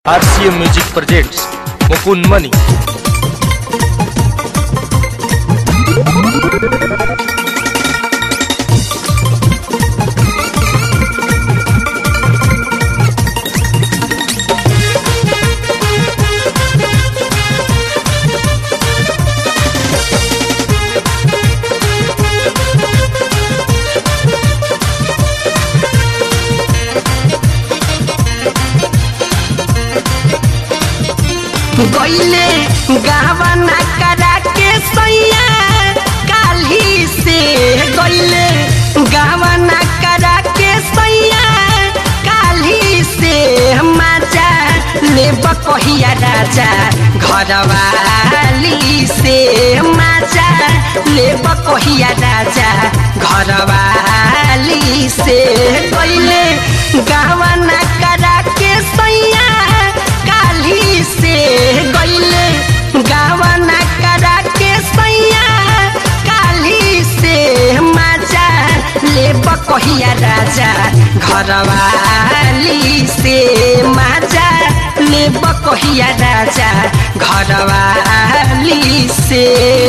RCM Music presents Mukund Mani. गईले गावना करा के सैया काली से गईले गावना करा के सैया काली से मजा ले बकहिया राजा घरवाली से मजा ले बकहिया राजा घरवाली से गईले गावना करा के सैया काली से गईले गावना करा के सैया काली से मजा ले बकहिया राजा घरवाली से मजा ले बकहिया राजा घरवाली से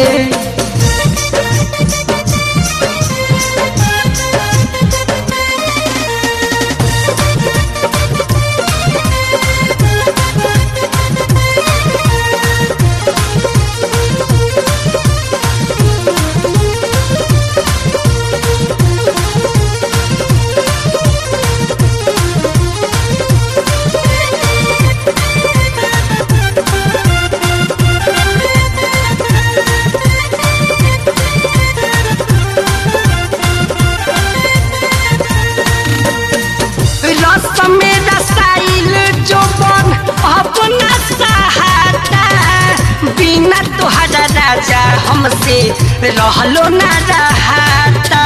मेरा साइल जो बन अपना सहारा बिना तोहरा राजा हमसे रहलो ना रहाता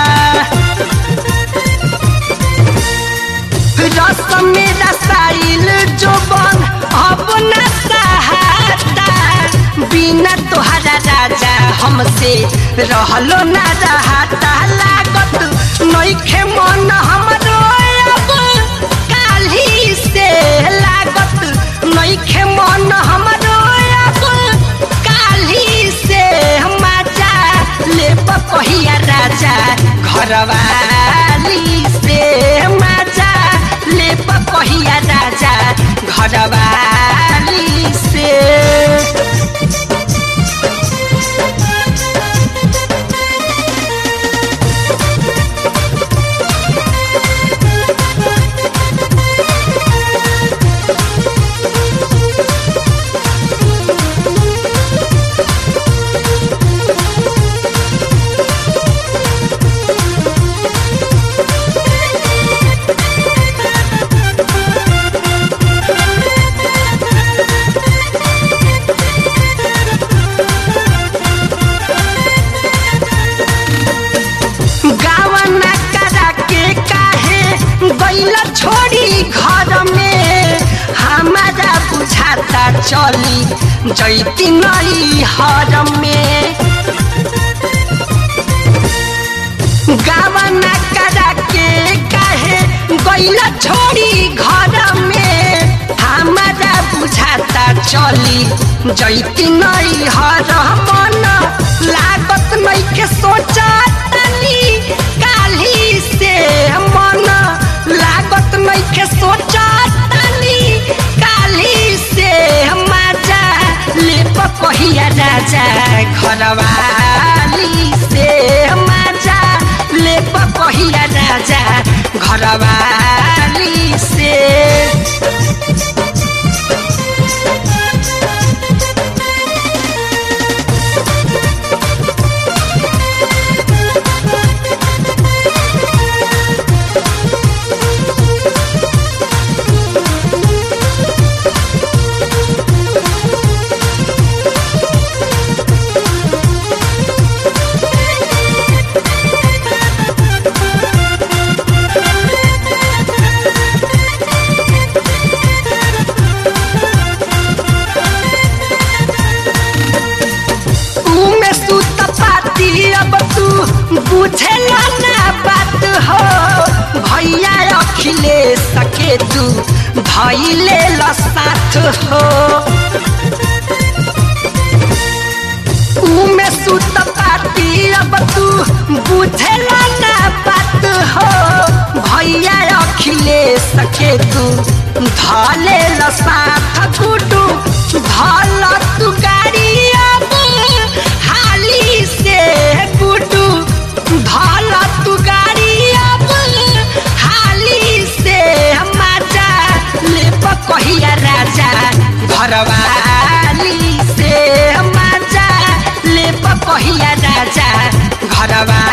रस मेरा साइल जो बन अपना सहारा बिना तोहरा राजा हमसे रहलो ना रहाता लागत नइखे मन हमरो से लागत नइखे मन हमरो काली से मजा ले बकहिया राजा घरवाली से मजा ले बकहिया राजा घरवाली से गईला छोड़ी घर में हमारा बुझाता चली जैती नई हर में गावना करा के काहे गईला छोड़ी घर में हमारा बुझाता चली जैती नई हर मन लागत नहीं के सोचा काली से मन लागत नइखे सोचतानी काली से मजा ले बकहिया राजा घरवाली से मजा ले बकहिया राजा घरवाली से बुझेला ना बात हो भैया अखिले सके तू धैले ल साथ हो उमे सुत पाती अब तू बुझेला ना बात हो भैया अखिलेश के तू धले ल साथ गुडू धल तू गाड़ी अब हाली से गुडू धल तू गाड़ी अब हाली से मजा ले कहिया राजा घरवाली से मजा ले कहिया राजा घरवा